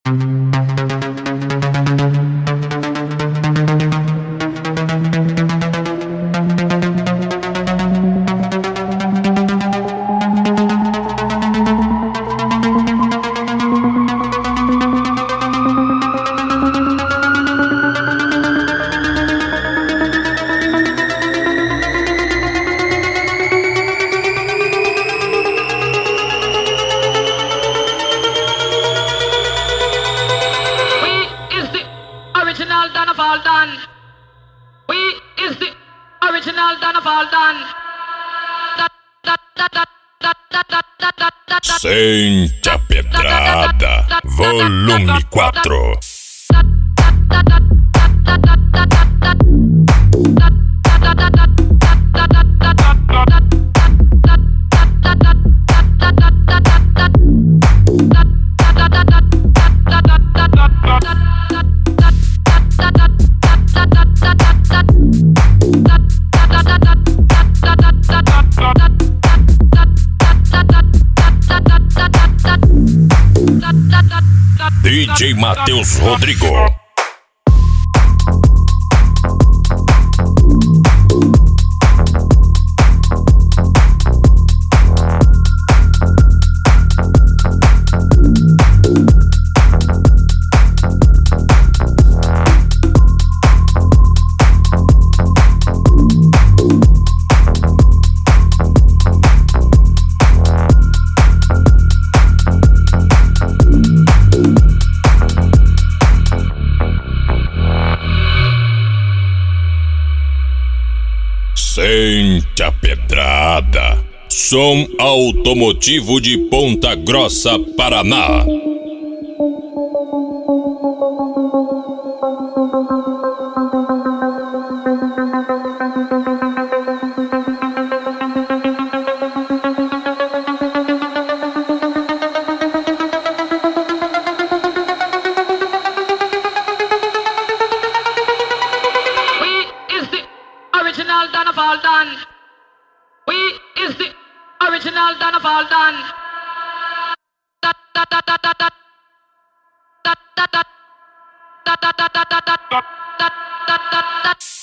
Sente a pedrada, volume 4. DJ Matheus Rodrigo. Sente a pedrada. Som automotivo de Ponta Grossa, Paraná. Original Donna Valdan. Da da da da da da da da da da da da da da.